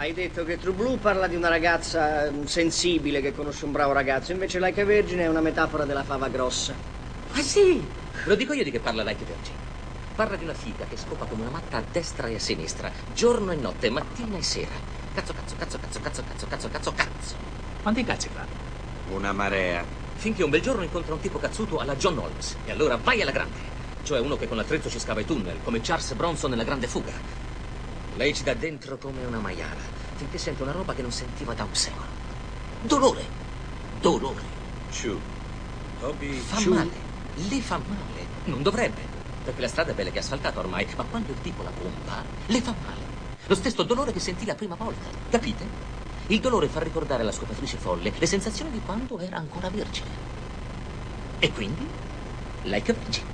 Hai detto che True Blue parla di una ragazza sensibile che conosce un bravo ragazzo, invece Like a Virgin è una metafora della fava grossa. Ah sì? Lo dico io di che parla Like a Virgin. Parla di una figa che scopa come una matta a destra e a sinistra, giorno e notte, mattina e sera. Cazzo. Quanti cazzi fa? Una marea. Finché un bel giorno incontra un tipo cazzuto alla John Holmes. E allora vai alla grande. Cioè uno che con l'attrezzo ci scava i tunnel, come Charles Bronson nella Grande Fuga. Lei ci dà dentro come una maiala, finché sente una roba che non sentiva da un secolo. Dolore. Ciu. Toby. Fa male. Le fa male. Non dovrebbe, perché la strada è bella che è asfaltata ormai, ma quando il tipo la pompa, le fa male. Lo stesso dolore che sentì la prima volta, capite? Il dolore fa ricordare alla scopatrice folle le sensazioni di quando era ancora vergine. E quindi, Like a Virgin.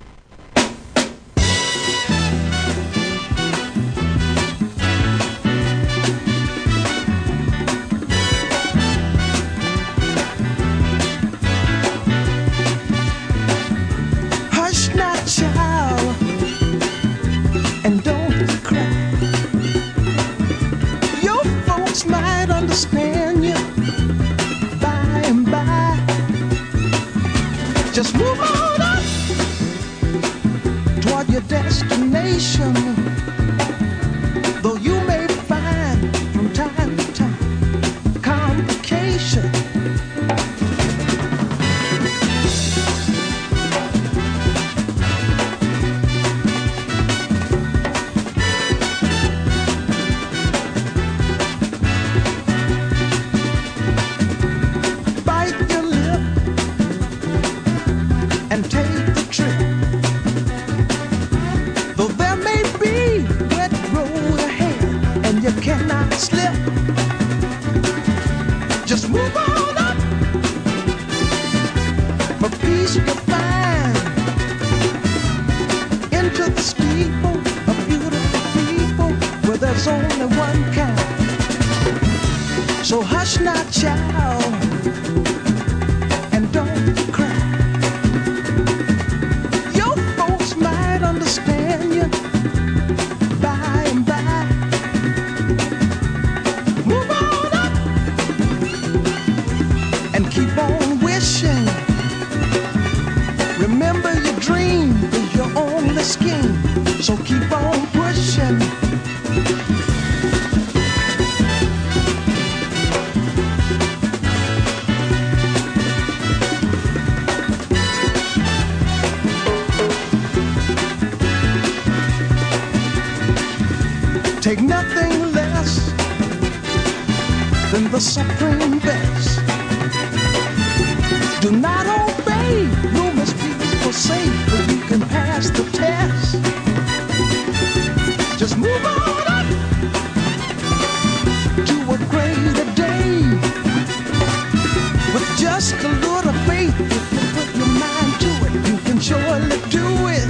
Understand you by and by. Just move on up toward your destination. Though you may find from time to time complication. Just move on up for peace you'll find into the steeple of beautiful people where there's only one kind. So hush not, child, and don't cry. Your folks might understand you by and by. Keep on wishing. Remember your dream is your only scheme. So keep on pushing. Take nothing less than the supreme best. Do not obey, rumors people say, but you can pass the test. Just move on up to a greater day. With just a little faith, if you put your mind to it, you can surely do it.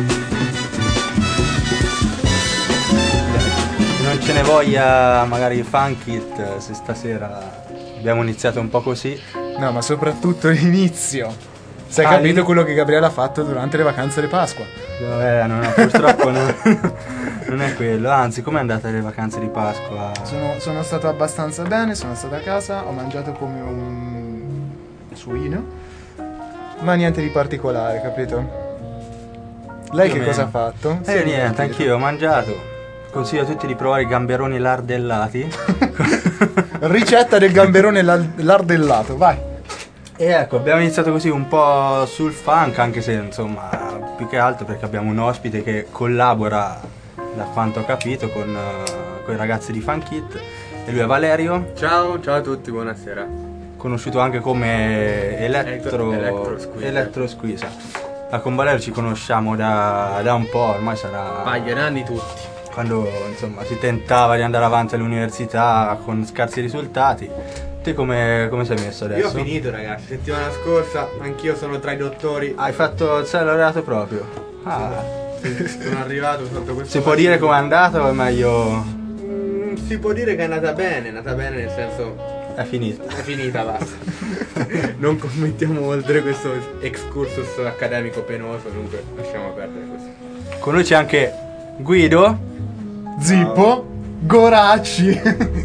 Non ce ne voglia magari Funk It se stasera abbiamo iniziato un po' così. No, ma soprattutto l'inizio. Sai capito quello che Gabriele ha fatto durante le vacanze di Pasqua? No, purtroppo non è quello. Anzi, com'è andata le vacanze di Pasqua? Sono stato abbastanza bene, sono stato a casa, ho mangiato come un suino, ma niente di particolare, capito? Lei che cosa ha fatto? Niente, anch'io ho mangiato. Consiglio a tutti di provare i gamberoni lardellati. Ricetta del gamberone lardellato, vai. E ecco, abbiamo iniziato così un po' sul funk, anche se insomma più che altro perché abbiamo un ospite che collabora, da quanto ho capito, con i ragazzi di Funk It, e lui è Valerio. Ciao a tutti, buonasera. Conosciuto anche come Electro Squeezer. Con Valerio ci conosciamo da un po', ormai sarà paio anni tutti. Quando insomma si tentava di andare avanti all'università con scarsi risultati. Te come sei messo adesso? Io ho finito, ragazzi, settimana scorsa, anch'io sono tra i dottori. Hai fatto, sei laureato proprio? Sono arrivato sotto questo. Si può dire com'è andato o è meglio? Si può dire che è andata bene nel senso. È finita, basta. Non commettiamo oltre questo excursus accademico penoso, dunque lasciamo perdere questo. Con noi c'è anche Guido, Zippo, Goracci.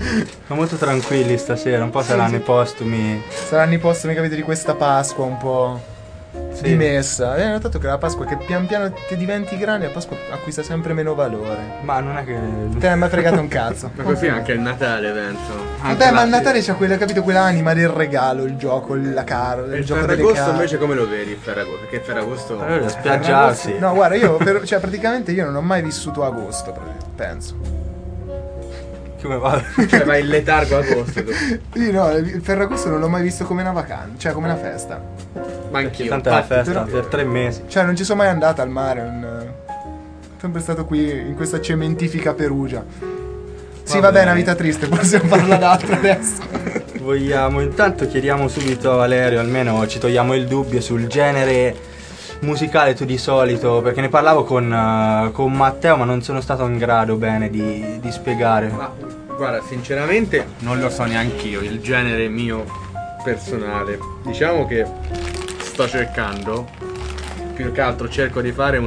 Siamo molto tranquilli stasera, un po' saranno i postumi. Saranno i postumi, capito, di questa Pasqua un po' dimessa. Hai notato che la Pasqua che pian piano ti diventi grande, la Pasqua acquista sempre meno valore. Ma non è che... Te ne hai mai fregato un cazzo. Ma così anche il Natale, penso. Vabbè, ma il Natale c'ha quella, capito, quell'anima del regalo, il gioco, il Il gioco delle Ferragosto carte. invece come lo vedi il Ferragosto? Perché il Ferragosto... Allora, spiaggiarsi. No, guarda, cioè praticamente io non ho mai vissuto agosto, penso. Come va? Cioè vai in letargo agosto tu. Io no, il Ferragosto non l'ho mai visto come una vacanza, cioè come una festa. Ma anch'io. Tanto è la festa però- per 3 mesi. Cioè non ci sono mai andato al mare, sempre stato qui in questa cementifica Perugia. Sì, vabbè, è una vita triste, possiamo parlare d'altro adesso. Vogliamo, intanto chiediamo subito a Valerio, almeno ci togliamo il dubbio sul genere musicale tu di solito, perché ne parlavo con Matteo, ma non sono stato in grado bene di spiegare. Ma guarda, sinceramente non lo so neanch'io, il genere mio personale. Diciamo che sto cercando, più che altro cerco di fare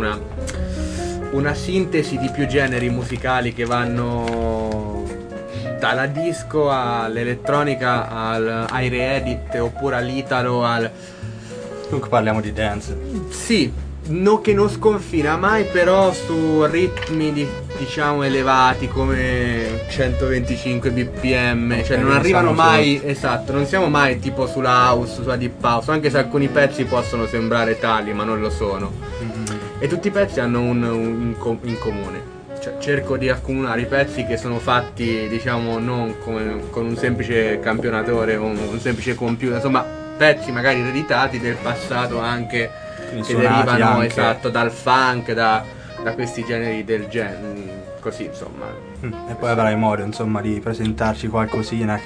una sintesi di più generi musicali che vanno dalla disco all'elettronica ai re-edit oppure all'italo Comunque parliamo di dance. sì, che non sconfina mai, però su ritmi diciamo elevati come 125 bpm, cioè non non arrivano siamo mai, esatto, non siamo mai tipo sulla house, sulla deep house, anche se alcuni pezzi possono sembrare tali, ma non lo sono. E tutti i pezzi hanno in comune. Cioè, cerco di accomunare i pezzi che sono fatti, diciamo, non come con un semplice campionatore o un semplice computer, insomma, pezzi magari ereditati del passato anche che Suonati derivano anche. esatto dal funk, da questi generi del genere, così insomma. E poi avrai modo, insomma, di presentarci qualcosina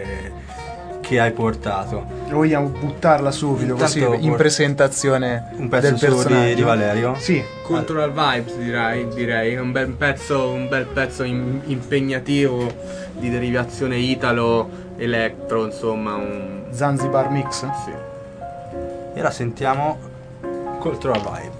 che hai portato. Vogliamo buttarla subito, così, Intanto in presentazione Un pezzo del su personaggio. di Valerio. Sì, Cultural Vibes direi, un bel pezzo impegnativo di derivazione italo electro, insomma, Zanzibar Mix. sì. E la sentiamo Cultural Vibe.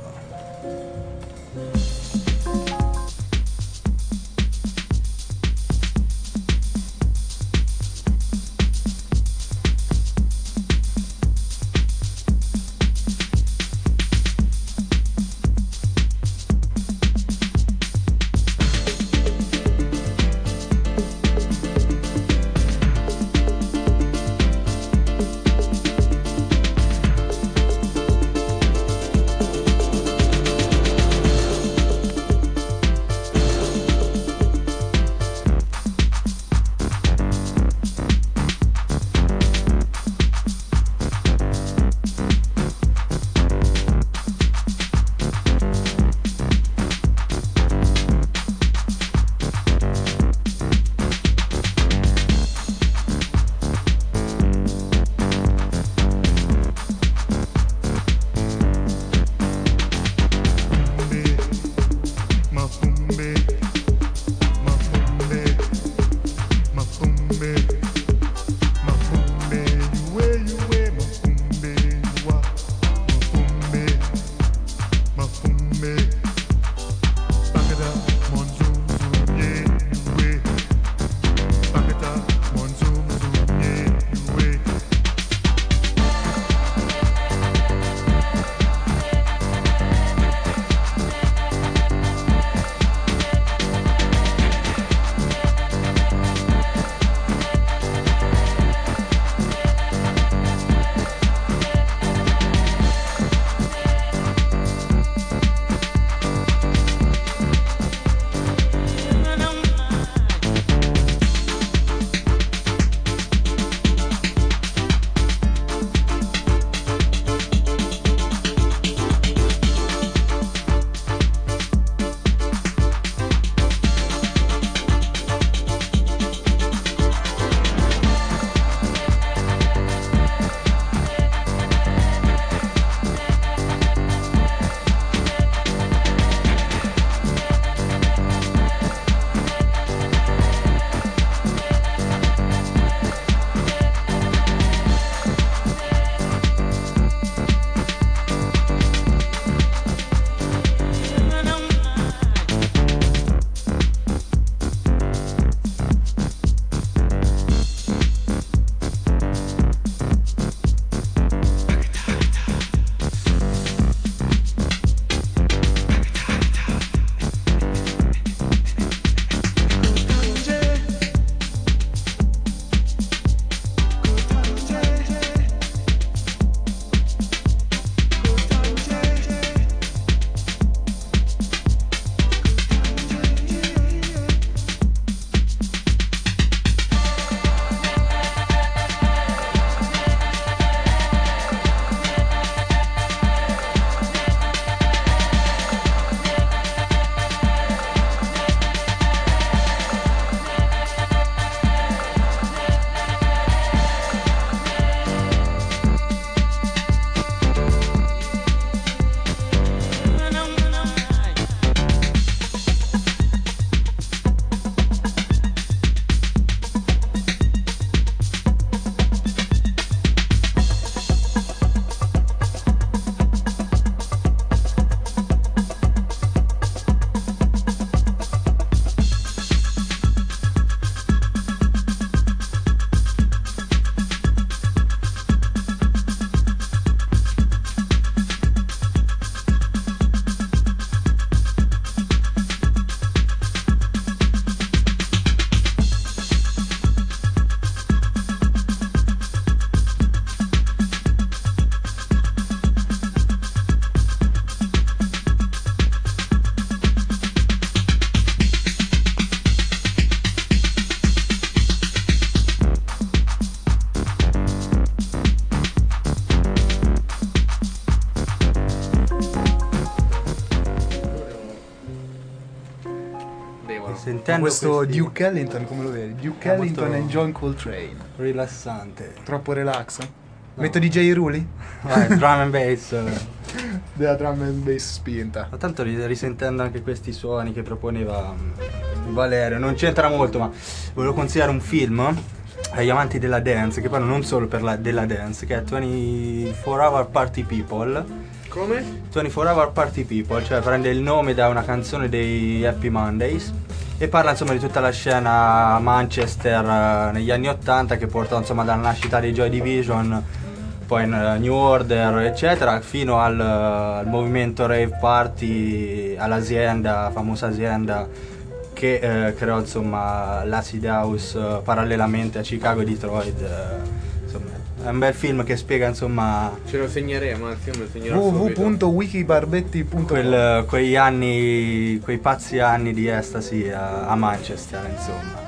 sentendo questo questi- Duke Ellington, come lo vedi? Duke Ellington molto- e John Coltrane. rilassante. Troppo relax? Metto DJ Ruli? Vai, drum and bass. Della drum and bass spinta. Ma tanto risentendo anche questi suoni che proponeva Valerio, non c'entra molto, ma volevo consigliare un film agli amanti della dance, che parlano non solo della dance, che è 24 Hour Party People. Come? 24 Hour Party People, cioè prende il nome da una canzone dei Happy Mondays e parla insomma di tutta la scena a Manchester negli anni 80, che porta insomma dalla nascita dei Joy Division, poi in New Order eccetera, fino al movimento rave party, all'azienda, famosa azienda che creò insomma l'acid house parallelamente a Chicago e Detroit. Insomma è un bel film che spiega insomma Ce lo segneremo, anzi io me lo segnerò subito. www.wikibarbetti.com quegli anni, quei pazzi anni di estasi a Manchester insomma.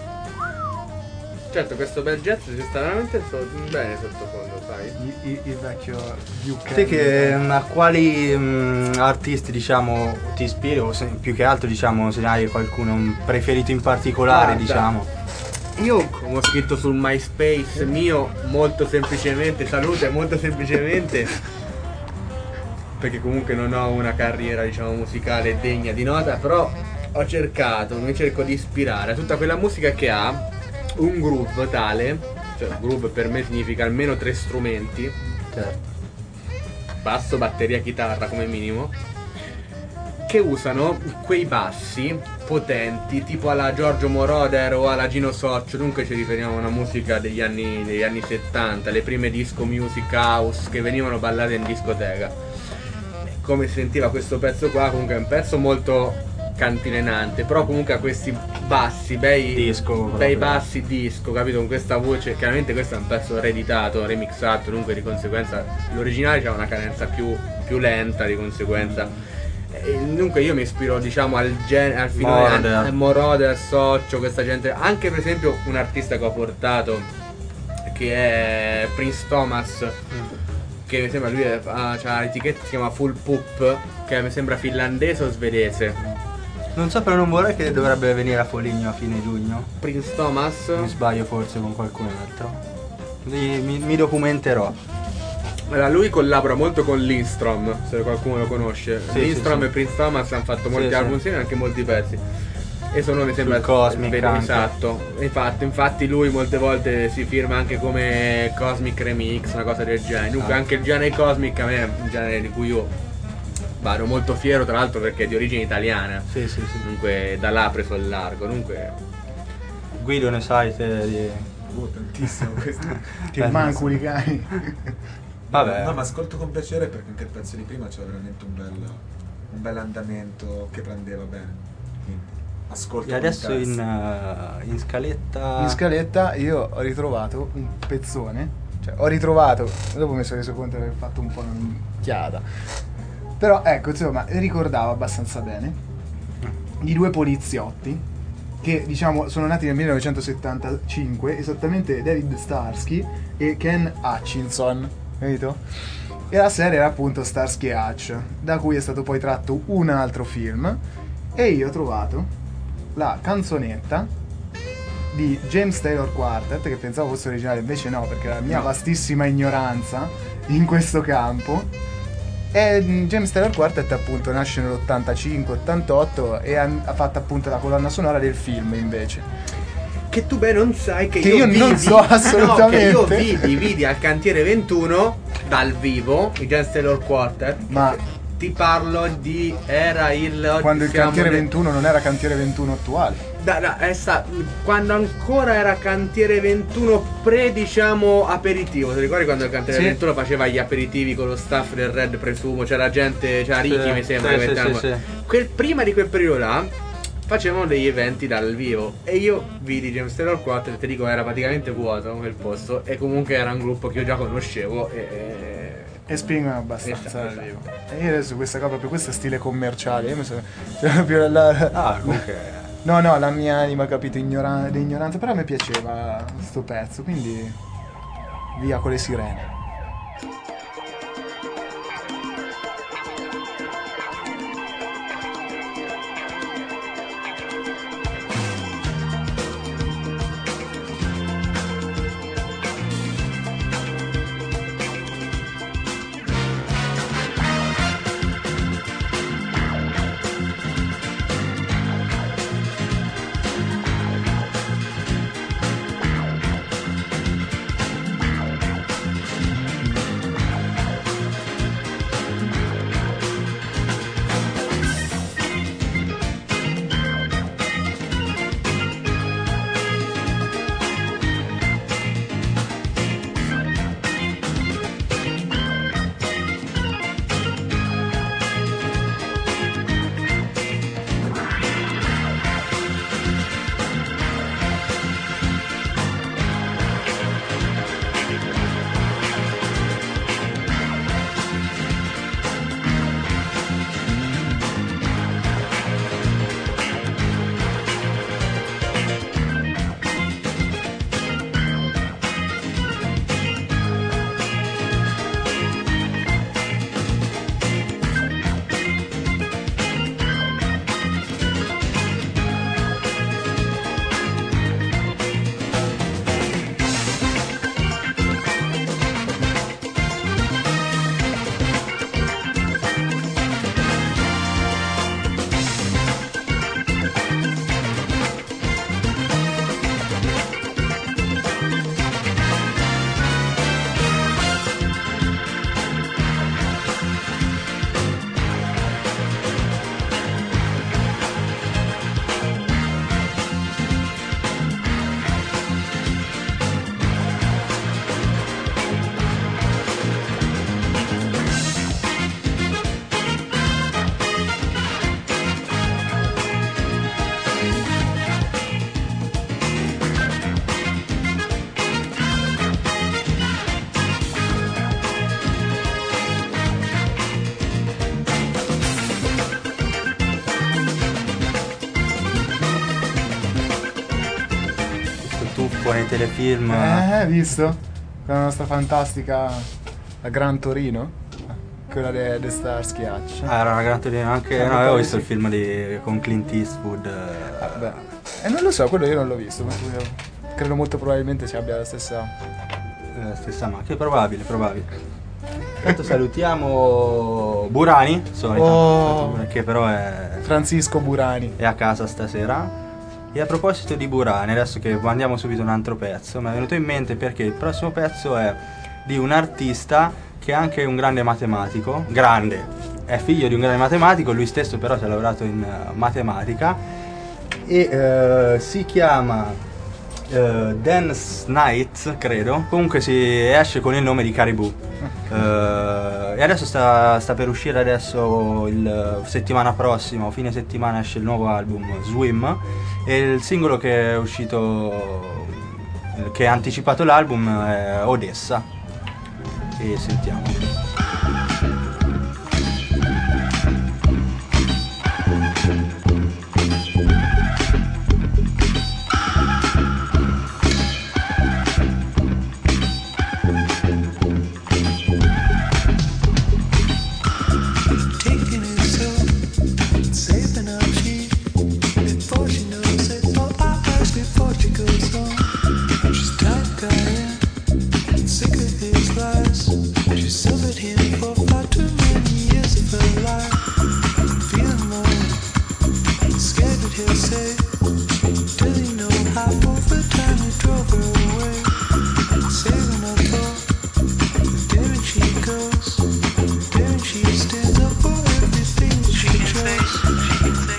Certo, questo bel jazz ci sta veramente bene sottofondo, sai? il vecchio Duke Te che Ellington. a quali artisti diciamo ti ispiri o più che altro diciamo se hai qualcuno un preferito in particolare Guarda, diciamo? Io, come ho scritto sul MySpace mio, molto semplicemente, salute, molto semplicemente, perché comunque non ho una carriera, diciamo, musicale degna di nota, però mi cerco di ispirare a tutta quella musica che ha un groove tale, cioè groove per me significa almeno 3 strumenti, Certo. basso, batteria, chitarra come minimo, che usano quei bassi potenti tipo alla Giorgio Moroder o alla Gino Soccio. Dunque ci riferiamo a una musica degli anni 70, le prime disco music house che venivano ballate in discoteca. Come si sentiva questo pezzo qua, comunque è un pezzo molto cantilenante, però comunque ha questi bassi bei Disco bassi disco, capito, con questa voce. Chiaramente questo è un pezzo reeditato, remixato, dunque di conseguenza l'originale c'ha una cadenza più lenta, di conseguenza. E dunque io mi ispiro, diciamo, al filone, al Moroder, Soccio, questa gente. Anche per esempio un artista che ho portato, che è Prince Thomas, che mi sembra lui c'ha l'etichetta, si chiama Full Pup, che mi sembra finlandese o svedese. Non so, però non vorrei che dovrebbe venire a Foligno a fine giugno. Prince Thomas. Mi sbaglio forse con qualcun altro. Mi documenterò. Allora, lui collabora molto con Lindstrom, se qualcuno lo conosce. Sì, Lindstrom sì. e Prince Thomas hanno fatto molti Sì, album sì. insieme e anche molti pezzi. E sono, mi sembra, Cosmic anche. esatto. Infatti lui molte volte si firma anche come Cosmic Remix, una cosa del genere. Dunque anche il genere Cosmic a me è un genere di cui io vado molto fiero, tra l'altro perché è di origine italiana. Sì, sì, sì. Dunque da là ha preso il largo. Dunque Guido, ne sai te di... Tantissimo questo. Che mancano i cani. Vabbè. No, ma ascolto con piacere perché anche il pezzo di prima c'era veramente un bel andamento che prendeva bene. Quindi ascolto E con adesso il cazzo. in scaletta... In scaletta io ho ritrovato un pezzone. Cioè, ho ritrovato, dopo mi sono reso conto di aver fatto un po' una minchiata. Però ecco, insomma, ricordavo abbastanza bene di 2 poliziotti che, diciamo, sono nati nel 1975, esattamente David Starsky e Ken Hutchinson, capito? E la serie era appunto Starsky e Hutch, da cui è stato poi tratto un altro film, e io ho trovato la canzonetta di James Taylor Quartet, che pensavo fosse originale, invece no, perché la mia vastissima ignoranza in questo campo. E James Taylor Quartet appunto nasce nell'85-88 e ha fatto appunto la colonna sonora del film, invece. che tu non sai che io non so assolutamente. No, che io vidi al Cantiere 21 dal vivo i James Taylor Quartet. Ma ti parlo di quando il Cantiere 21 non era Cantiere 21 attuale. Quando ancora era Cantiere 21 diciamo aperitivo. Ti ricordi quando il Cantiere 21 faceva gli aperitivi con lo staff del Red, presumo, c'era gente, c'era Ricky, mi sembra, che metteva. Prima di quel periodo là facevano degli eventi dal vivo e io vidi James Taylor Quartet e ti dico era praticamente vuoto quel posto, e comunque era un gruppo che io già conoscevo e spingono abbastanza dal esatto. vivo. E io adesso questa qua, proprio questo è stile commerciale. Io mi sono proprio comunque no, la mia anima, capito, di ignoranza, però a me piaceva sto pezzo, quindi via con le sirene. tuffo nei telefilm. Visto? La nostra fantastica la Gran Torino? Quella di Starsky Hutch. Era una Gran Torino anche. No, avevo visto il film con Clint Eastwood. Non lo so, quello io non l'ho visto, ma credo molto probabilmente si abbia la stessa macchina. Probabile. Intanto salutiamo Burani, solito, che però è Francisco Burani. È a casa stasera. E a proposito di Burani, adesso che mandiamo subito un altro pezzo, mi è venuto in mente perché il prossimo pezzo è di un artista che è anche un grande matematico, è figlio di un grande matematico, lui stesso però si è laureato in matematica e si chiama Dan Knight, credo, comunque si esce con il nome di Caribou. E adesso sta per uscire adesso settimana prossima o fine settimana esce il nuovo album Swim e il singolo che è uscito, che ha anticipato l'album, è Odessa. E sentiamo. She suffered him for far too many years of her life. Feeling low, scared what he'll say. Doesn't know how over time he drove her away. Saving her for daring she goes, daring she stands up for everything she chose.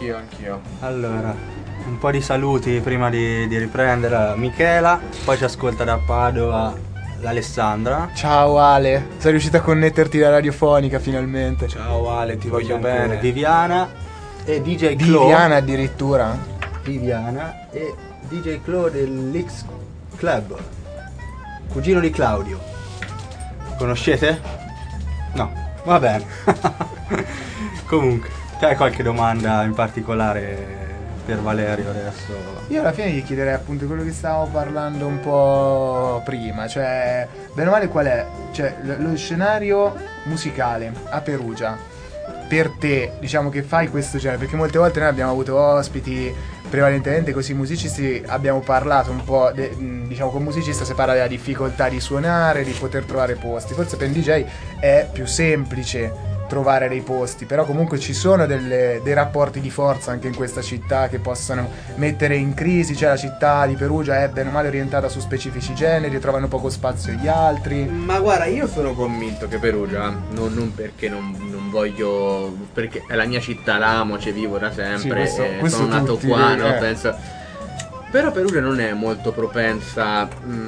Anch'io. Allora, un po' di saluti prima di riprendere. Michela, poi ci ascolta da Padova l'Alessandra. Ciao Ale, sei riuscita a connetterti alla radiofonica finalmente. Ciao Ale, ti voglio Poi anche bene. Viviana e DJ Clo. Viviana addirittura. Viviana e DJ Clo dell'X Club, cugino di Claudio. Conoscete? No, va bene. Comunque, te hai qualche domanda in particolare per Valerio adesso? Io alla fine gli chiederei appunto quello che stavamo parlando un po' prima, cioè bene o male qual è, cioè lo scenario musicale a Perugia per te, diciamo, che fai questo genere, perché molte volte noi abbiamo avuto ospiti prevalentemente così musicisti, abbiamo parlato un po' diciamo con musicista si parla della difficoltà di suonare, di poter trovare posti, forse per un DJ è più semplice trovare dei posti, però comunque ci sono dei rapporti di forza anche in questa città che possano mettere in crisi, cioè la città di Perugia è bene o male orientata su specifici generi, trovano poco spazio gli altri. Ma guarda, io sono convinto che Perugia, non perché non voglio, perché è la mia città, l'amo, ci vivo da sempre, Sì, questo sono nato tutti, qua, no? Penso. Però Perugia non è molto propensa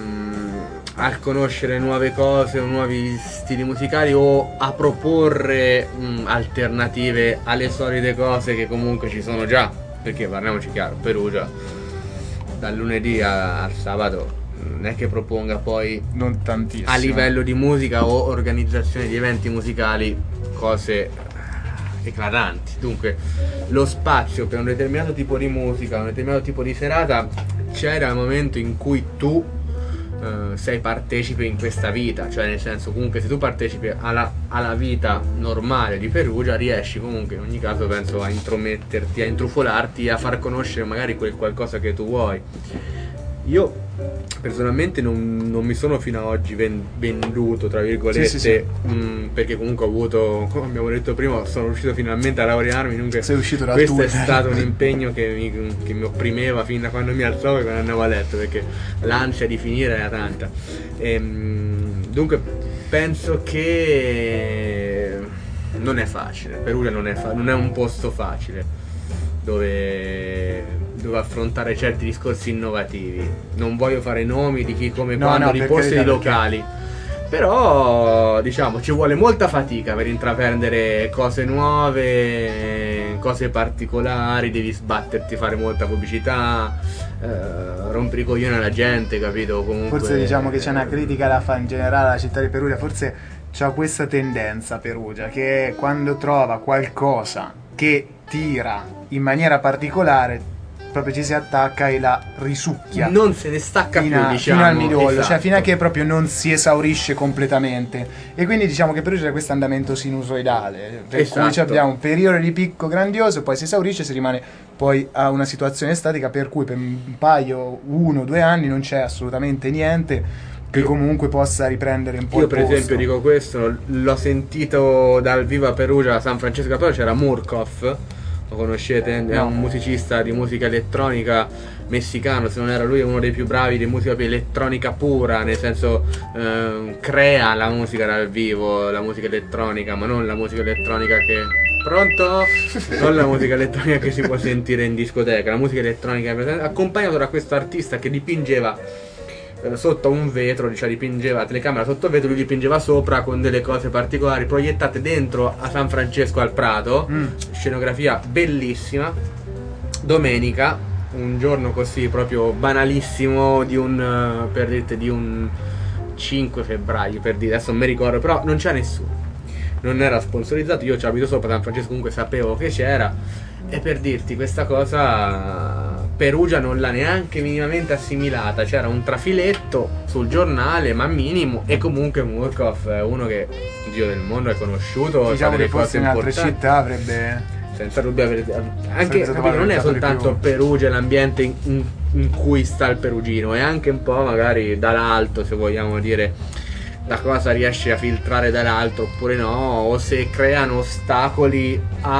a conoscere nuove cose o nuovi stili musicali o a proporre alternative alle solite cose che comunque ci sono già, perché parliamoci chiaro, Perugia dal lunedì al sabato non è che proponga poi Non tantissimo. a livello di musica o organizzazione di eventi musicali cose eclatanti. Dunque lo spazio per un determinato tipo di musica, un determinato tipo di serata c'era al momento in cui tu sei partecipe in questa vita, cioè nel senso, comunque se tu partecipi alla vita normale di Perugia riesci comunque in ogni caso, penso, a intrometterti, a intrufolarti, a far conoscere magari quel qualcosa che tu vuoi. Io personalmente non mi sono fino ad oggi venduto, tra virgolette, Sì. perché comunque ho avuto, come abbiamo detto prima, sono riuscito finalmente a laurearmi, dunque Sei uscito dal questo è tunnel. stato un impegno che mi opprimeva fin da quando mi alzavo e quando andavo a letto, perché l'ansia di finire era tanta. Dunque penso che non è facile, Perugia non è un posto facile dove affrontare certi discorsi innovativi. Non voglio fare nomi di chi, come, No, quando, no, di per posti, di carità, locali, però diciamo ci vuole molta fatica per intraprendere cose nuove, cose particolari, devi sbatterti, fare molta pubblicità, rompere i coglioni alla gente, capito? Comunque, Forse diciamo che c'è una critica da fare in generale alla città di Perugia, forse c'ha questa tendenza Perugia, che quando trova qualcosa che tira in maniera particolare proprio ci si attacca e la risucchia. non se ne stacca più, diciamo, fino al midollo, esatto. cioè fino a che proprio non si esaurisce completamente. E quindi diciamo che Perugia ha questo andamento sinusoidale, per Esatto. cui abbiamo un periodo di picco grandioso, poi si esaurisce, si rimane poi a una situazione statica, per cui per un paio, 1-2 anni non c'è assolutamente niente che comunque possa riprendere un po' Io il per posto. esempio dico questo, l'ho sentito dal vivo a Perugia, a San Francesco Cappello, c'era Murkoff, lo conoscete? È No. un musicista di musica elettronica messicano, se non era lui è uno dei più bravi di musica elettronica pura, nel senso crea la musica dal vivo, la musica elettronica, ma non la musica elettronica che... Pronto? Non la musica elettronica che si può sentire in discoteca, la musica elettronica accompagnato da questo artista che dipingeva sotto un vetro, cioè dipingeva la telecamera sotto il vetro, lui dipingeva sopra con delle cose particolari proiettate dentro a San Francesco al Prato, scenografia bellissima. Domenica, un giorno così proprio banalissimo di un per dirti di un 5 febbraio, per dire, adesso non mi ricordo, però non c'è nessuno, non era sponsorizzato, io ci abito sopra San Francesco, comunque sapevo che c'era, e per dirti questa cosa Perugia non l'ha neanche minimamente assimilata, c'era un trafiletto sul giornale ma minimo, e comunque Murkoff è uno che Dio del mondo è conosciuto, Diciamo fa che delle forse cose in altre importanti, città avrebbe... senza dubbio anche Sarebbe stato capito, non è valutato di soltanto più. Perugia l'ambiente in cui sta il perugino, è anche un po' magari dall'alto, se vogliamo dire, la cosa riesce a filtrare dall'alto oppure no, o se creano ostacoli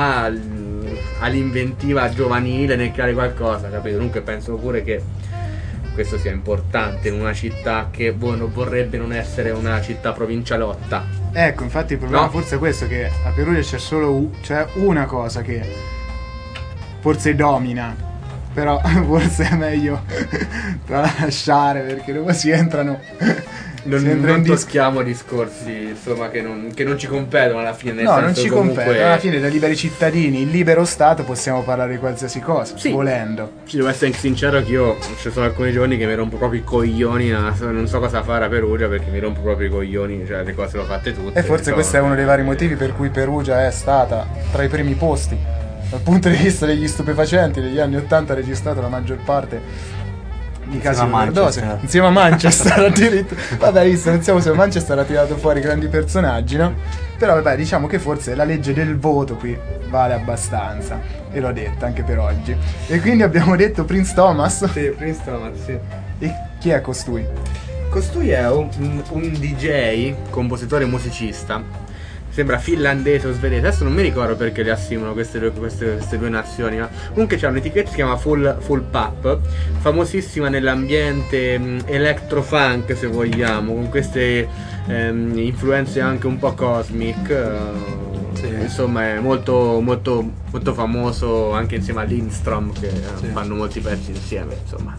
all'inventiva giovanile nel creare qualcosa, capito? Dunque penso pure che questo sia importante in una città che vorrebbe non essere una città provincialotta. Ecco, infatti il problema No. forse è questo, che a Perugia c'è solo c'è una cosa che forse domina, però forse è meglio lasciare, perché dopo si entrano. Non tocchiamo discorsi insomma che non ci competono alla fine, nel no, senso non ci comunque... competono, alla fine da liberi cittadini, in libero stato possiamo parlare di qualsiasi cosa, Sì. volendo. Ci devo essere sincero che io ci sono alcuni giorni che mi rompo proprio i coglioni, non so cosa fare a Perugia perché mi rompo proprio i coglioni, cioè le cose le ho fatte tutte. E forse insomma. questo è uno dei vari motivi per cui Perugia è stata tra i primi posti dal punto di vista degli stupefacenti. Negli anni 80 ha registrato la maggior parte di casi di Insieme a overdose Manchester. insieme a Manchester addirittura. Vabbè, visto, non siamo solo Manchester, ha tirato fuori grandi personaggi, no? Però vabbè, diciamo che forse la legge del voto qui vale abbastanza, e l'ho detta anche per oggi. E quindi abbiamo detto Prince Thomas. Sì, Prince Thomas, sì. E chi è costui? Costui è un DJ, compositore e musicista. Sembra finlandese o svedese, adesso non mi ricordo perché le assimilano queste due nazioni, ma comunque c'è un'etichetta che si chiama Full Pup, famosissima nell'ambiente electro-funk, se vogliamo, con queste influenze anche un po' cosmic. Sì. Insomma è molto, molto, molto famoso anche insieme a Lindstrom, che Sì. fanno molti pezzi insieme, insomma.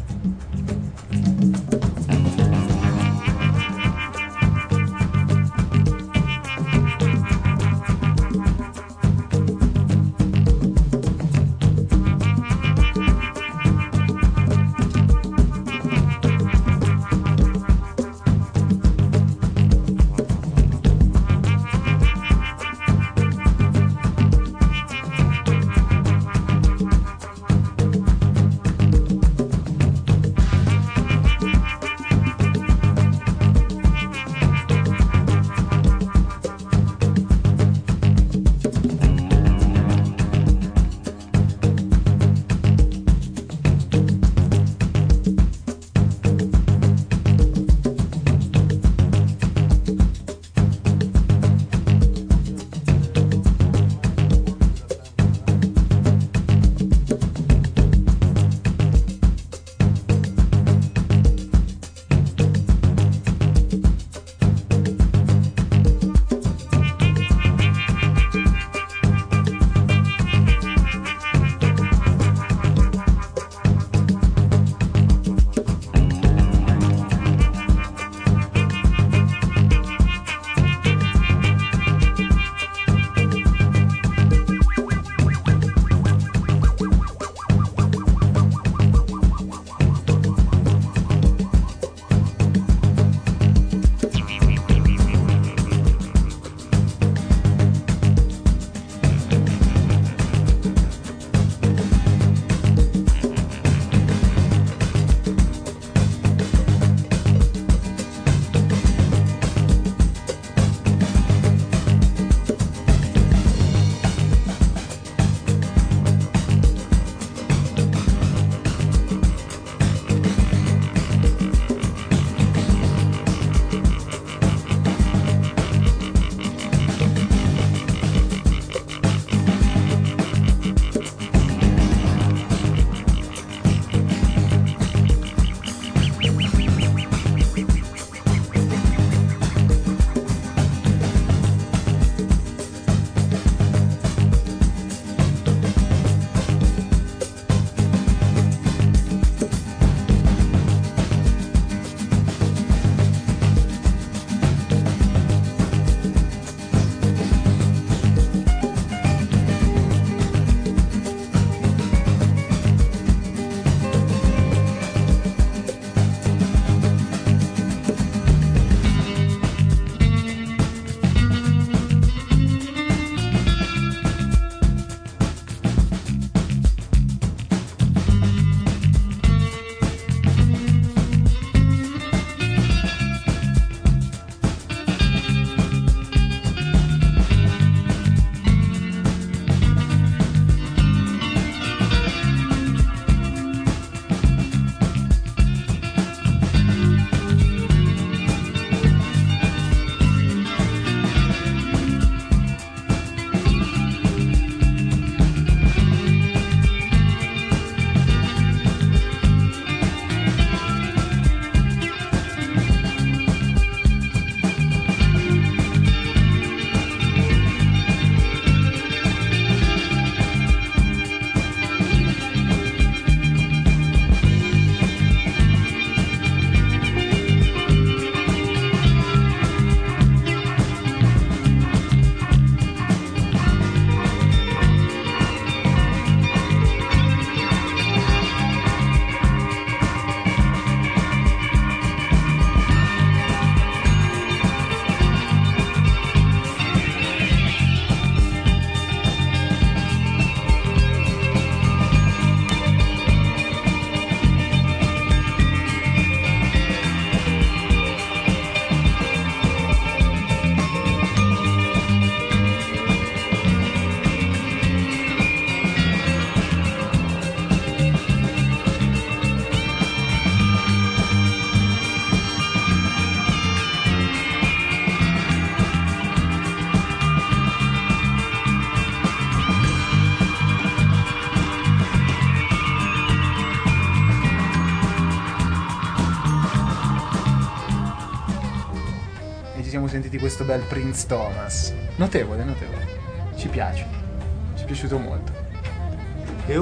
sentiti questo bel Prince Thomas. Notevole. Ci piace. Ci è piaciuto molto. E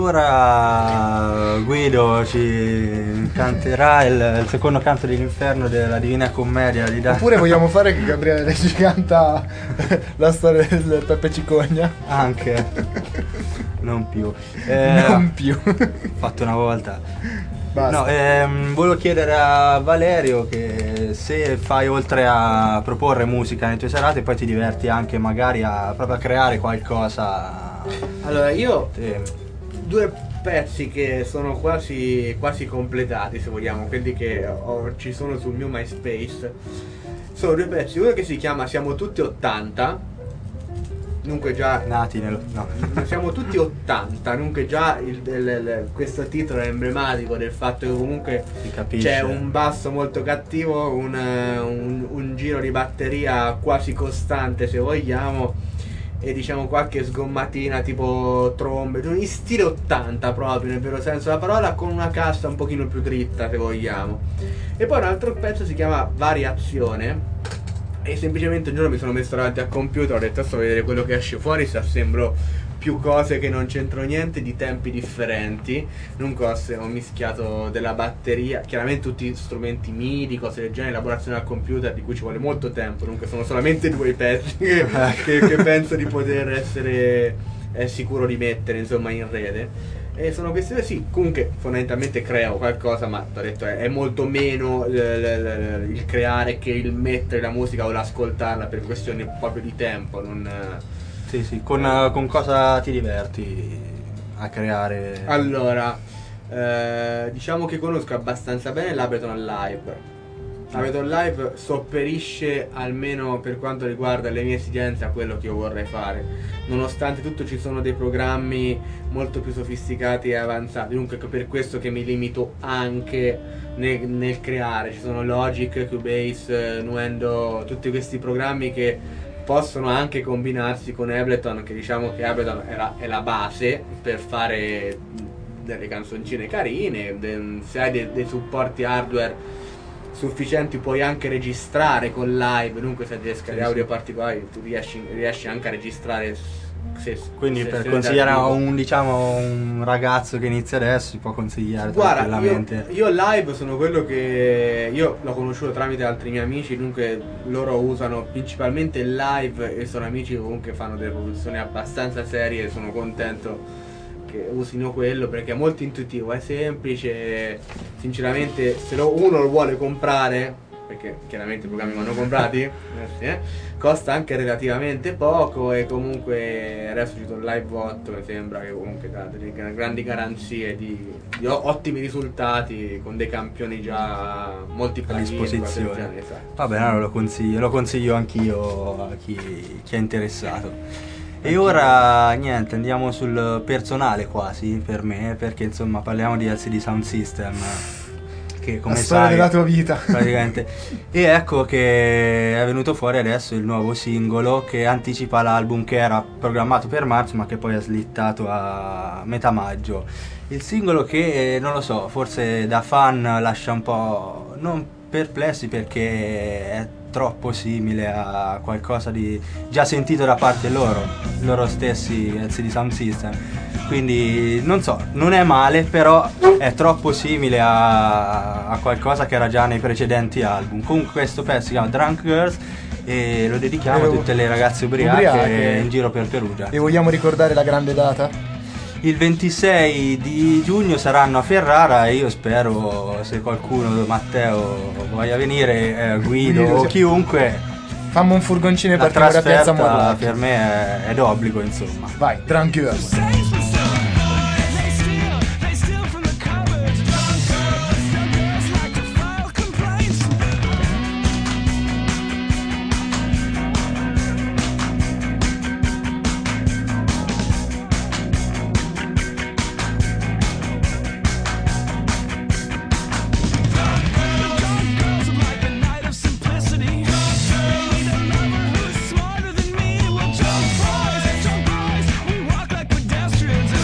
ora Guido ci canterà il secondo canto dell'inferno della Divina Commedia di Dante. Oppure vogliamo fare che Gabriele ci canta la storia del Peppe Cicogna? Anche. Non più. Non più. Fatto una volta. Basta. No, volevo chiedere a Valerio che se fai, oltre a proporre musica nelle tue serate, poi ti diverti anche magari proprio a creare qualcosa. Allora, io Sì. due pezzi che sono quasi completati, se vogliamo, quelli che ci sono sul mio MySpace. Sono due pezzi, uno che si chiama Siamo tutti 80. Dunque già Nati nello... No. siamo tutti 80, dunque già questo titolo è emblematico del fatto che comunque Si capisce. c'è un basso molto cattivo, un giro di batteria quasi costante, se vogliamo, e diciamo qualche sgommatina tipo trombe, in stile 80 proprio, nel vero senso della parola, con una cassa un pochino più dritta, se vogliamo. E poi un altro pezzo si chiama Variazione. E semplicemente un giorno mi sono messo davanti al computer, ho detto adesso vedere quello che esce fuori, se assemblo più cose che non c'entro niente, di tempi differenti. Dunque ho mischiato della batteria, chiaramente tutti strumenti MIDI, cose del genere, elaborazione al computer di cui ci vuole molto tempo, dunque sono solamente due pezzi che penso di poter essere sicuro di mettere insomma in rete. E sono queste, sì, comunque fondamentalmente creo qualcosa, ma ho detto è molto meno il creare che il mettere la musica o l'ascoltarla, per questioni proprio di tempo, non... Sì, con cosa ti diverti a creare? Allora, diciamo che conosco abbastanza bene l'Ableton Live. Ableton Live sopperisce, almeno per quanto riguarda le mie esigenze, a quello che io vorrei fare. Nonostante tutto ci sono dei programmi molto più sofisticati e avanzati, dunque è per questo che mi limito anche nel creare. Ci sono Logic, Cubase, Nuendo, tutti questi programmi che possono anche combinarsi con Ableton, che diciamo che Ableton è la base per fare delle canzoncine carine. Se hai dei supporti hardware sufficienti puoi anche registrare con live, dunque se hai delle schede audio particolari tu riesci anche a registrare. Quindi per consigliare a un ragazzo che inizia adesso, si può consigliare tranquillamente. Io live sono quello che io l'ho conosciuto tramite altri miei amici, dunque loro usano principalmente il live e sono amici che comunque fanno delle produzioni abbastanza serie, e sono contento che usino quello perché è molto intuitivo, è semplice. Sinceramente, se uno lo vuole comprare, perché chiaramente i programmi vanno comprati, costa anche relativamente poco, e comunque adesso ci sono Live 8, mi sembra che comunque dà delle grandi garanzie di ottimi risultati, con dei campioni già molti a disposizione. Esatto. Va bene, allora lo consiglio anch'io a chi è interessato. E ora niente, andiamo sul personale quasi per me, perché insomma parliamo di LCD Sound System, che come la storia sai, della tua vita praticamente. E ecco che è venuto fuori adesso il nuovo singolo che anticipa l'album che era programmato per marzo, ma che poi è slittato a metà maggio. Il singolo che, non lo so, forse da fan lascia un po' non perplessi, perché è troppo simile a qualcosa di già sentito da parte loro stessi, LCD Sound System. Quindi non so, non è male, però è troppo simile a qualcosa che era già nei precedenti album. Comunque questo pezzo si chiama Drunk Girls e lo dedichiamo a tutte le ragazze ubriache in giro per Perugia. E vogliamo ricordare la grande data? Il 26 di giugno saranno a Ferrara e io spero, se qualcuno, Matteo, voglia venire, Guido o chiunque, fammo un furgoncino e la partiamo da Piazza trasferta Morlacchi. per me è d'obbligo, insomma. Vai, Drunk Girls. Smarter than me, we're drunk boys, we walk like pedestrians.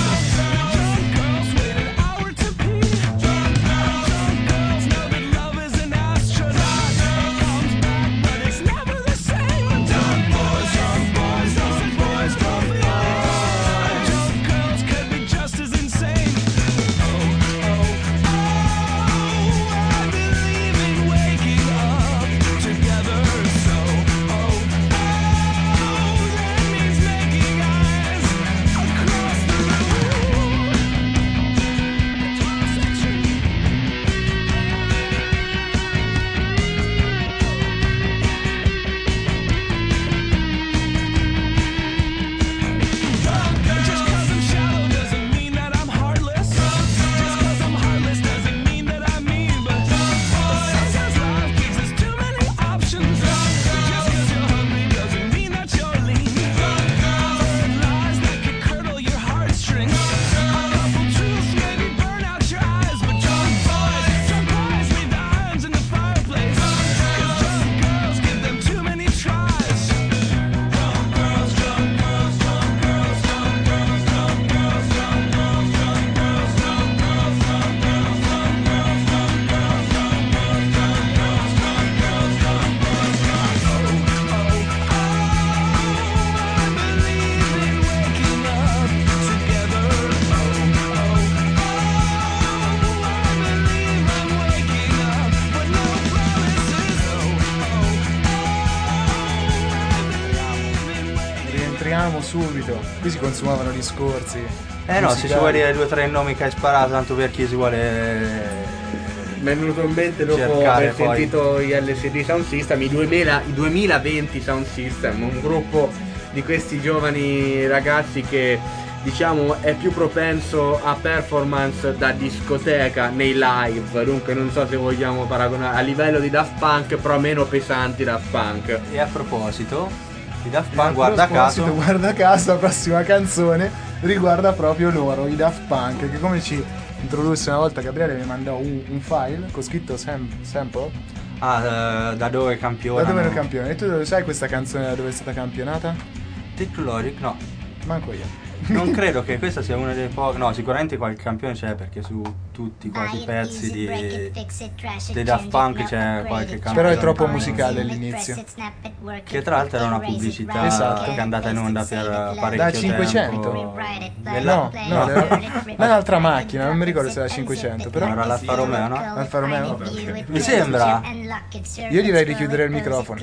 entriamo subito. Qui si consumavano discorsi. No, se ci vuoi dire 2 o 3 nomi che hai sparato, tanto per chi si vuole. Mi è venuto in mente dopo cercare aver poi. sentito gli LCD Sound System, i 2020 Sound System, un gruppo di questi giovani ragazzi che diciamo è più propenso a performance da discoteca nei live, dunque non so se vogliamo paragonare a livello di Daft Punk, però meno pesanti Daft Punk. E a proposito, i Daft Punk, guarda caso, la prossima canzone riguarda proprio loro, i Daft Punk, che come ci introdusse una volta Gabriele mi mandò un file con scritto sample. da dove campionano? Da dove è il campione? E tu sai questa canzone da dove è stata campionata? Tecnologic, no. Manco io. Non credo che questa sia una delle poche. No, sicuramente qualche campione c'è, perché su tutti quasi i pezzi dei Daft Punk c'è qualche campione. Però è troppo musicale all'inizio. Che tra l'altro era una pubblicità Esatto. che è andata in onda per parecchio Da 500. tempo. No, un'altra macchina, non mi ricordo se era 500, però Era l'Alfa Romeo, no? Alfa Romeo? Mi sembra. Io direi di chiudere il microfono.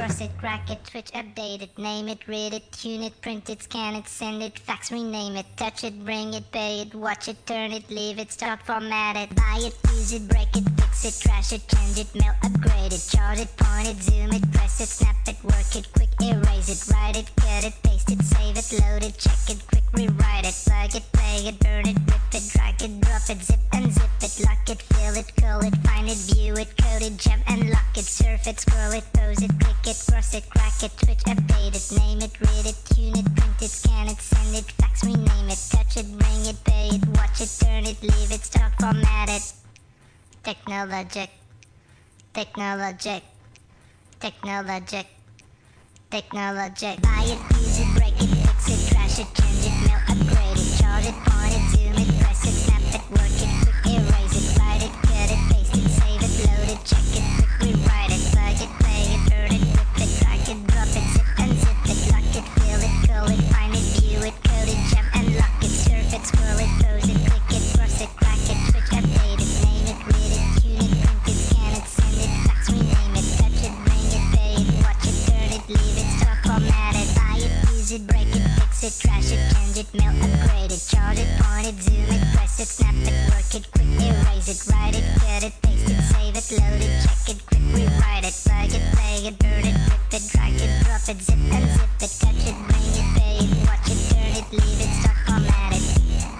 Rename it, touch it, bring it, pay it, watch it, turn it, leave it, start, format it, buy it, use it, break it, fix it, trash it, change it, mail, upgrade it, chart it, point it, zoom it, press it, snap it, work it, quick erase it, write it, cut it, paste it, save it, load it, check it, quick rewrite it, plug it, play it, burn it, rip it, drag it, drop it, zip and zip it, lock it, fill it, call it, find it, view it, code it, jump and lock it, surf it, scroll it, pose it, click it, cross it, crack it, switch, update it, name it, read it, tune it, print it, scan it, send it, fax, rename it, touch it, bring it, pay it, watch it, turn it, leave it, start, format it. Technologic, technologic, technologic, technologic. Buy it, use it, break it, fix it, trash it, change it, mail, upgrade it, charge it, point it, zoom it, press it, snap it, work it, quick erase it, write it, cut it, paste it, save it, load it, check it, quick rewrite it, plug it, play it, burn it, rip it, drag it, drop it, zip and zip it, lock it, fill it, call it, find it, view it, code it, jump and lock it, surf it, scroll it, pose it, click it, cross it, crack it, switch, update it, name it, read it, tune it, print it, scan it, send it, fax, rename it, touch it, bring it, pay it, watch it, turn it, leave it, start, format it, buy it, use it, break it, fix it, trash it, change it, mail, upgrade it, charge it, point it, zoom it, press it, snap it, work it, quick erase it, write it, cut it, paste it, save it, load it, check it, quick rewrite it, plug it, play it, burn it, rip it, drag it, drop it, zip and zip it, touch it, bring it, pay it, watch it, turn it, leave it, start, format it.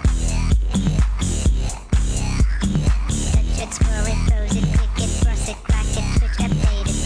Touch it, scroll it, pose it, click it, cross it, crack it, switch, update it.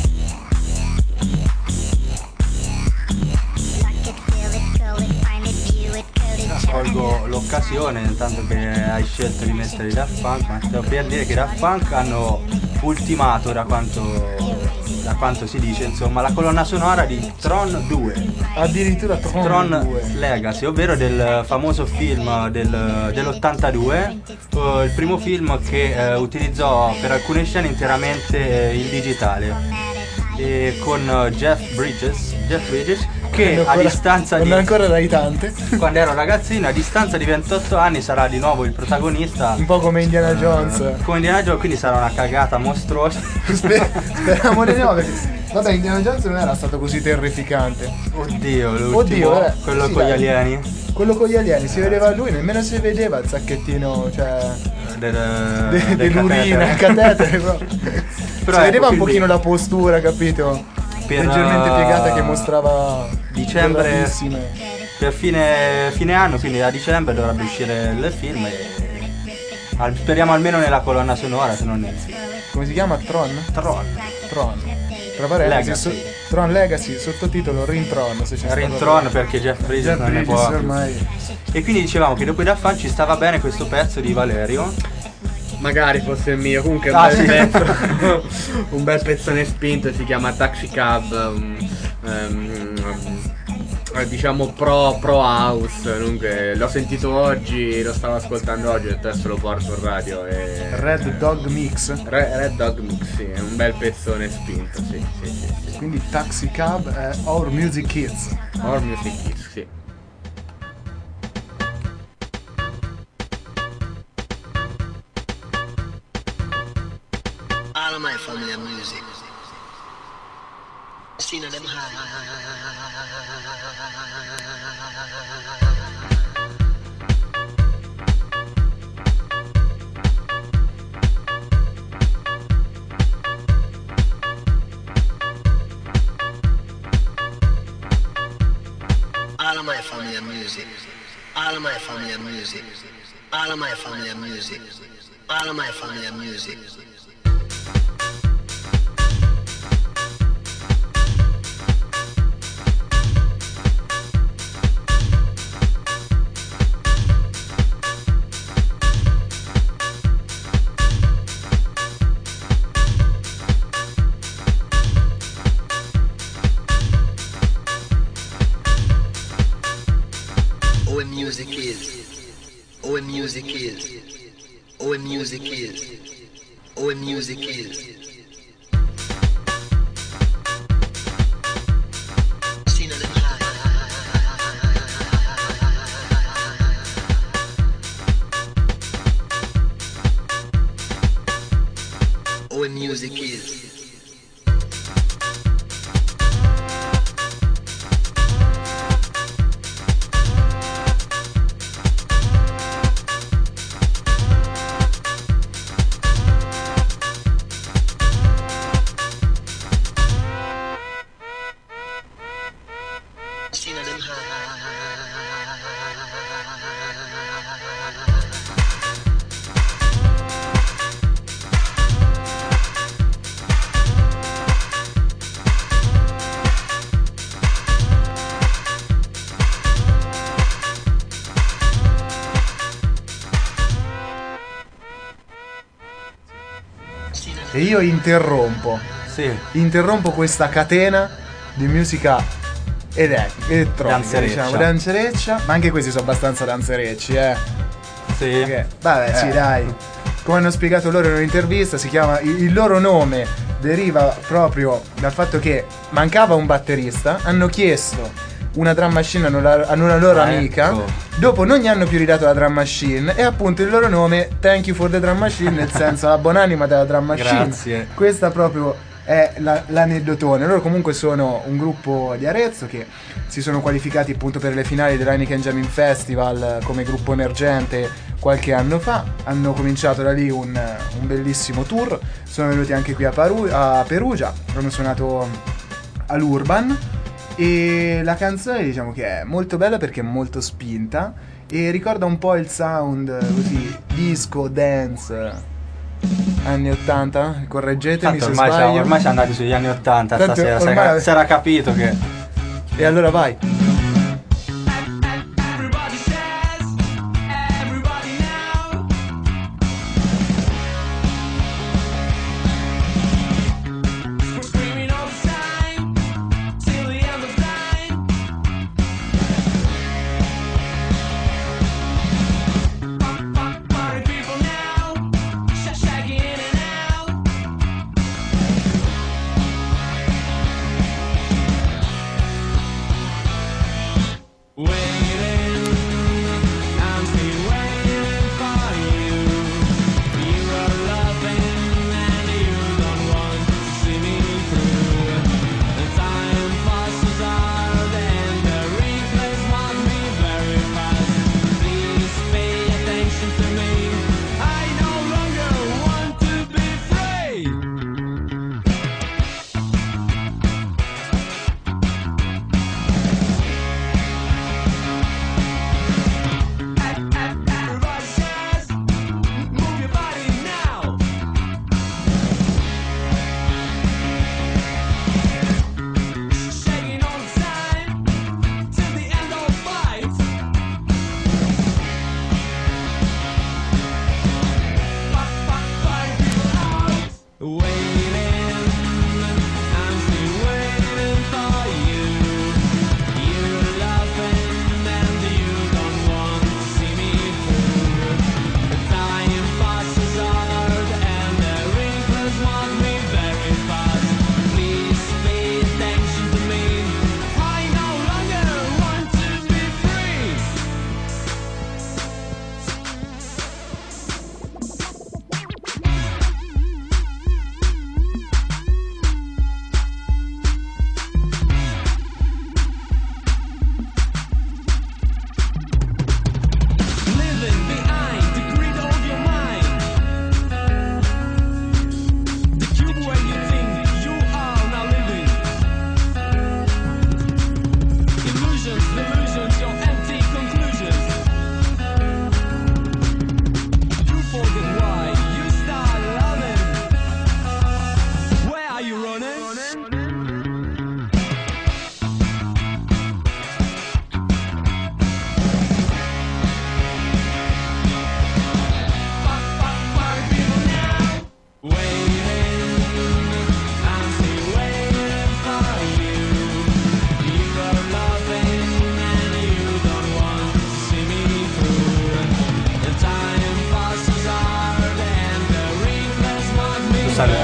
Lock it, fill it, call it, find it, view it, code it, jump and Colgo lock it, l'occasione, intanto che hai scelto di mettere i Daft Punk, ma stavo per dire che i Daft Punk hanno ultimato, da quanto si dice, insomma, la colonna sonora di Tron 2. Addirittura Tron 2. Legacy, ovvero del famoso film dell'82, il primo film che utilizzò per alcune scene interamente il digitale, e con Jeff Bridges che a distanza di non ancora dai tante, quando ero ragazzino, a distanza di 28 anni sarà di nuovo il protagonista, un po' come Indiana Jones. come Indiana Jones, quindi sarà una cagata mostruosa. Speriamo di no, perché vabbè, Indiana Jones non era stato così terrificante. Oddio, l'ultimo, quello sì, con gli dai. alieni. Quello con gli alieni, si vedeva lui, nemmeno si vedeva il sacchettino, cioè dell'urina, il catetere, però. Però si vedeva un quindi, pochino la postura, capito? Leggermente piegata, che mostrava dicembre, bravissime. per fine anno, quindi a dicembre dovrebbe uscire il film e speriamo almeno nella colonna sonora, se non nel film. Come si chiama? Tron. Tra parentesi, Legacy. Tron Legacy, sottotitolo Rintron, se c'è Rintron, perché Jeff Bridges non ne può. ormai. E quindi dicevamo che dopo i Daft Punk ci stava bene questo pezzo di Valerio. Magari fosse il mio, comunque è Ah, sì. un bel pezzone spinto, si chiama Taxi Cab, diciamo pro house, dunque l'ho sentito oggi, lo stavo ascoltando oggi, ho detto adesso lo porto in radio e... Red Dog Mix. Red Dog Mix, sì, è un bel pezzone spinto, sì. Quindi Taxi Cab è Our Music Kids. Our Music Kids, sì. All of my family and music. Seen them high. All of my family and music. All of my family and music. All of my family and music. All of my family and music. Music is, oh music is, oh music is, oh music is. Oh music is. E io interrompo questa catena di musica elettronica, diciamo, danzereccia. Ma anche questi sono abbastanza danzerecci, Sì. Perché, vabbè, sì, dai. Come hanno spiegato loro in un'intervista, si chiama, il loro nome deriva proprio dal fatto che mancava un batterista, hanno chiesto una drum machine a una loro amica, ecco. Dopo non gli hanno più ridato la drum machine e appunto il loro nome, thank you for the drum machine, nel senso la buonanima della drum machine. Grazie. Questa proprio è l'aneddotone. Loro comunque sono un gruppo di Arezzo che si sono qualificati appunto per le finali dell'Heineken Jamming Festival come gruppo emergente qualche anno fa. Hanno cominciato da lì un bellissimo tour, sono venuti anche qui a Perugia, hanno suonato all'Urban. E la canzone diciamo che è molto bella perché è molto spinta e ricorda un po' il sound così disco, dance anni 80, correggetemi se sbaglio. Ormai siamo andati sugli anni 80 Tanto stasera, ormai... si era capito che... E allora vai.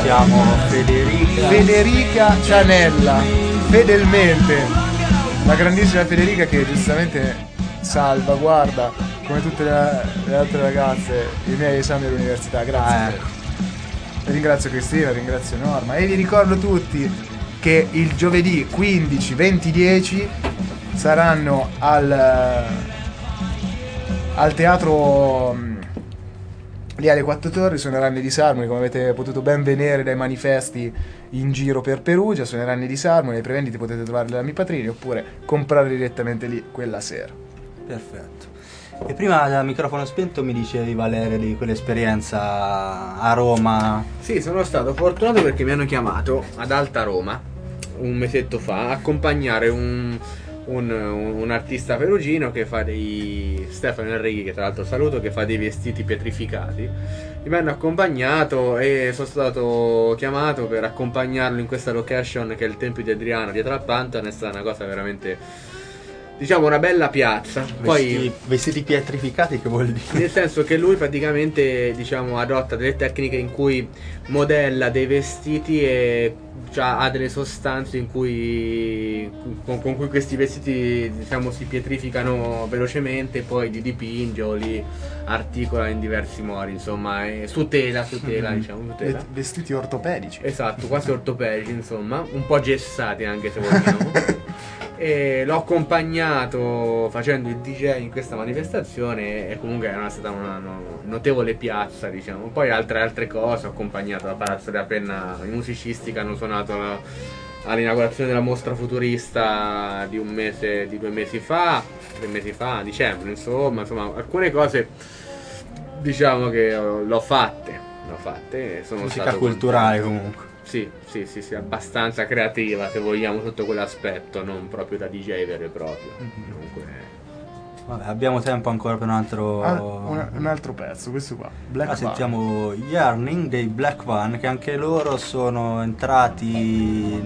salutiamo Federica Cianella, fedelmente, la grandissima Federica che giustamente salvaguarda, come tutte le altre ragazze, i miei esami all'università. Grazie. Ringrazio Cristina, ringrazio Norma e vi ricordo tutti che il giovedì 15, 20, 10 saranno al teatro lì alle Quattro Torri, suoneranno i Disarmony, come avete potuto ben vedere dai manifesti in giro per Perugia, suoneranno i Disarmony, le prevendite potete trovarle da Mi Patrini oppure comprare direttamente lì quella sera. Perfetto. E prima dal microfono spento mi dicevi, Valerio, di quell'esperienza a Roma. Sì, sono stato fortunato perché mi hanno chiamato ad Alta Roma un mesetto fa a accompagnare un artista perugino che fa Stefano Enrichi, che tra l'altro saluto, che fa dei vestiti pietrificati. Mi hanno accompagnato e sono stato chiamato per accompagnarlo in questa location che è il Tempio di Adriano dietro al Pantano. È stata una cosa veramente, diciamo, una bella piazza. Poi vestiti pietrificati che vuol dire? Nel senso che lui praticamente, diciamo, adotta delle tecniche in cui modella dei vestiti e ha delle sostanze in cui con cui questi vestiti, diciamo, si pietrificano velocemente, poi li dipinge o li articola in diversi modi, insomma, su tela, diciamo, su tela. Vestiti ortopedici. Esatto, quasi ortopedici, insomma, un po' gessati anche se vogliamo. E l'ho accompagnato facendo il DJ in questa manifestazione e comunque è stata una notevole piazza, diciamo. Poi altre cose, ho accompagnato la Palazzo della Penna i musicisti che hanno suonato all'inaugurazione della mostra futurista di 2 mesi fa, 3 mesi fa, a dicembre, insomma alcune cose, diciamo, che l'ho fatte. Sono musica stato culturale contento. comunque. Sì, abbastanza creativa, se vogliamo, sotto quell'aspetto, non proprio da DJ vero e proprio. Comunque, vabbè, abbiamo tempo ancora per un altro pezzo, questo qua, Black Van. Sentiamo Yearning dei Black Van, che anche loro sono entrati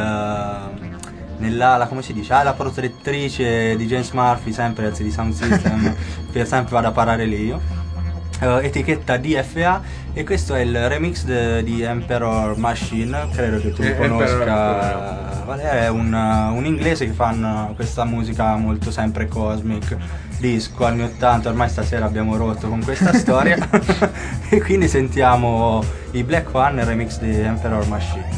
nell'ala, come si dice, ala protettrice di James Murphy, sempre di Sound System, per sempre vado a parare lì io. Etichetta DFA, e questo è il remix di Emperor Machine, credo che tu conosca, è un inglese che fanno questa musica molto sempre cosmic, disco anni 80, ormai stasera abbiamo rotto con questa storia e quindi sentiamo i Black One, il remix di Emperor Machine.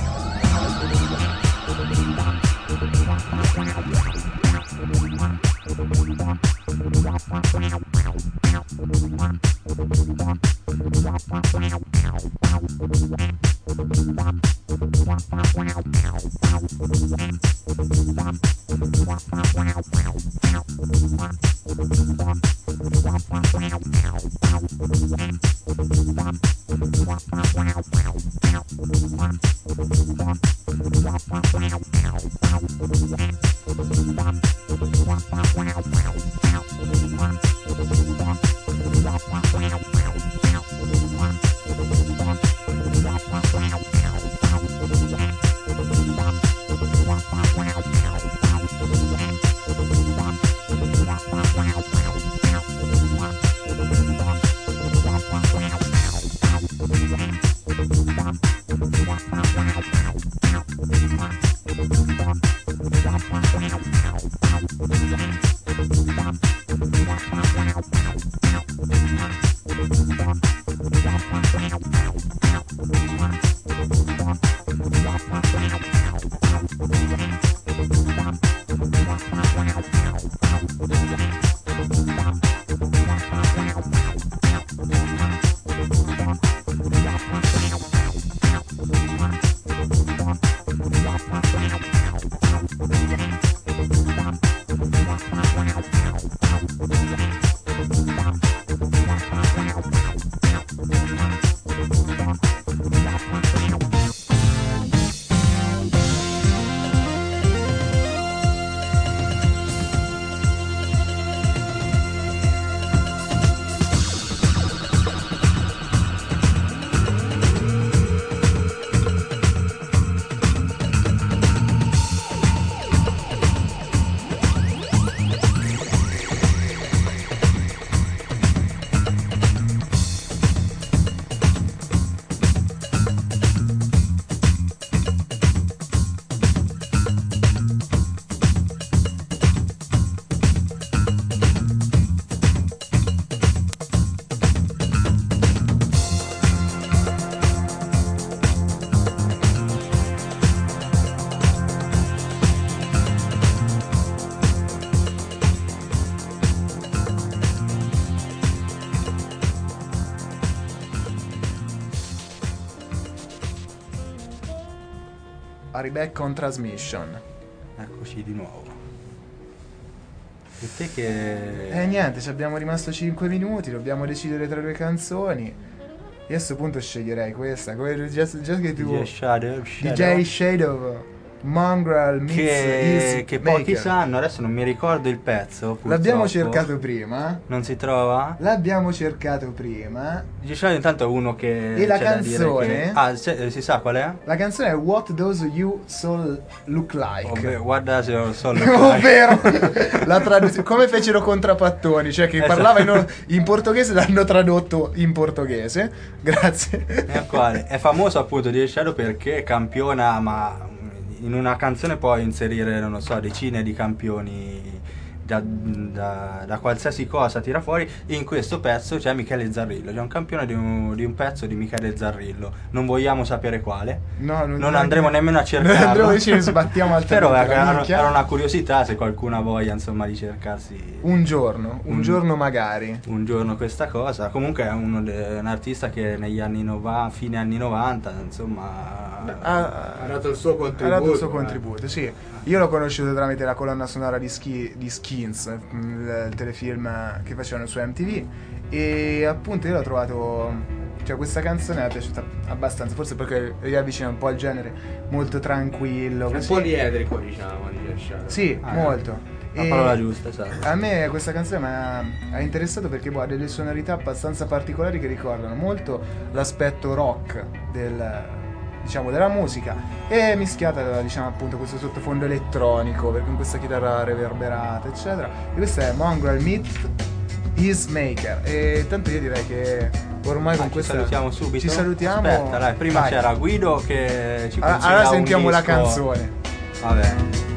Are back on transmission. Eccoci di nuovo. E te che... Niente, ci abbiamo rimasto 5 minuti, dobbiamo decidere tra 2 canzoni. Io a questo punto sceglierei questa, già che tu... DJ Shadow. Mongrel meets che pochi sanno, adesso non mi ricordo il pezzo. Purtroppo. L'abbiamo cercato prima. Non si trova? L'abbiamo cercato prima. Diciamo intanto è uno che... E la canzone... si sa qual è? La canzone è What Does You Soul Look Like? What does your soul look like? Ovvero, la traduzione... Come fecero Contrapattoni, cioè che parlava in portoghese, l'hanno tradotto in portoghese. Grazie. È famoso appunto di Shadow perché campiona, ma... in una canzone puoi inserire, non lo so, decine di campioni da qualsiasi cosa tira fuori. In questo pezzo c'è Michele Zarrillo, c'è un campione di un pezzo di Michele Zarrillo. Non vogliamo sapere quale, non andremo nemmeno a cercarlo. Non andremo, ci sbattiamo al però era una curiosità, se qualcuno ha voglia insomma di cercarsi un giorno magari un giorno questa cosa. Comunque è un artista che negli anni 90, fine anni 90 insomma ha dato il suo contributo. Sì. Io l'ho conosciuto tramite la colonna sonora di Skins, il telefilm che facevano su MTV, e appunto io l'ho trovato, cioè questa canzone mi è piaciuta abbastanza, forse perché riavvicina un po' al genere, molto tranquillo, un po' liedrico, diciamo, di Shadow. Sì, molto. La parola giusta, esatto. A me questa canzone mi ha interessato perché ha delle sonorità abbastanza particolari che ricordano molto l'aspetto rock della musica, e mischiata diciamo appunto questo sottofondo elettronico con questa chitarra reverberata eccetera. E questo è Mongrel meets His Maker, e tanto io direi che ormai con questa salutiamo subito. Ci salutiamo. Aspetta, dai, prima c'era Guido che ci consiglia allora sentiamo un la disco. canzone. Vabbè.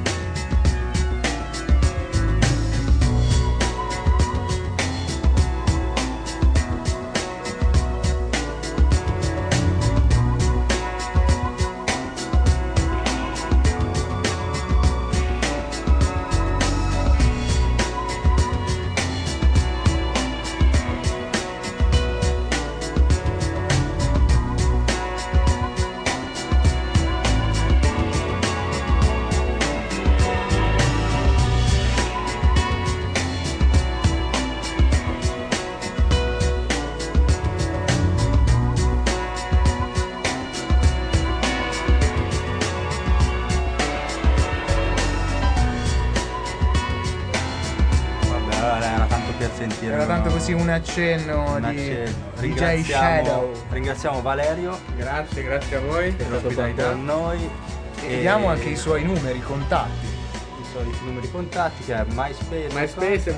Era tanto così un accenno di DJ Shadow. Ringraziamo Valerio. Grazie a voi per l'ospitalità con noi. E diamo anche i suoi numeri, contatti. I soliti numeri contatti che è MySpace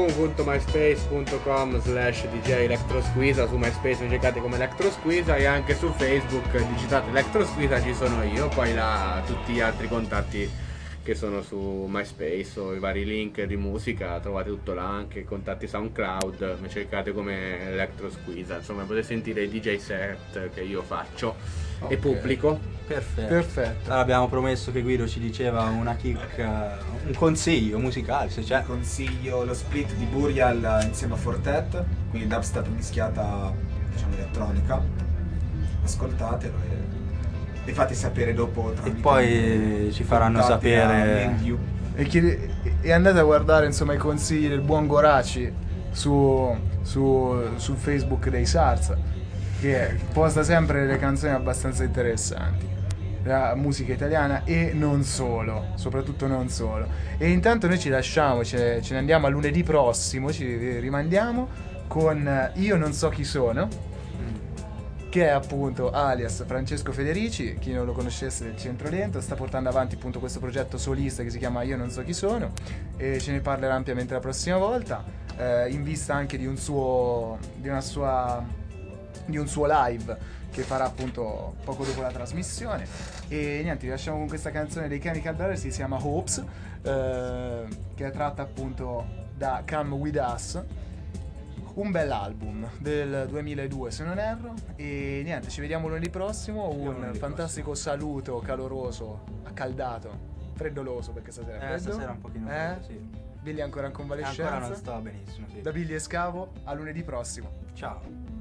www.myspace.com/DJ Electrosqueeza. Su MySpace mi cercate come Electrosqueeza, e anche su Facebook digitate Electrosqueeza, ci sono io, poi tutti gli altri contatti che sono su MySpace o i vari link di musica, trovate tutto là, anche contatti SoundCloud, mi cercate come Electrosqueeza, insomma potete sentire i DJ set che io faccio e pubblico. Perfetto. Allora, abbiamo promesso che Guido ci diceva una kick, un consiglio musicale, se c'è. Consiglio lo split di Burial insieme a Fortet, quindi dubstep mischiata, diciamo, elettronica. Ascoltatelo e fate sapere dopo e poi ci faranno sapere e andate a guardare insomma i consigli del buon Goraci sul Facebook dei SARS, che posta sempre delle canzoni abbastanza interessanti, la musica italiana e non solo, soprattutto non solo. E intanto noi ci lasciamo, ce ne andiamo a lunedì prossimo, ci rimandiamo con Io non so chi sono, che è appunto alias Francesco Federici. Chi non lo conoscesse del Centro-Lento sta portando avanti appunto questo progetto solista che si chiama Io non so chi sono, e ce ne parlerà ampiamente la prossima volta, in vista anche di un suo live che farà appunto poco dopo la trasmissione. E niente, vi lasciamo con questa canzone dei Chemical Brothers, si chiama Hopes, che è tratta appunto da Come With Us, un bell'album del 2002 se non erro. E niente, ci vediamo lunedì prossimo. Un fantastico saluto caloroso, accaldato, freddoloso, perché stasera è freddo. Stasera un pochino freddo, sì. Billy ancora in convalescenza. Ancora non sto benissimo, sì. Da Billy e Scavo, a lunedì prossimo. Ciao.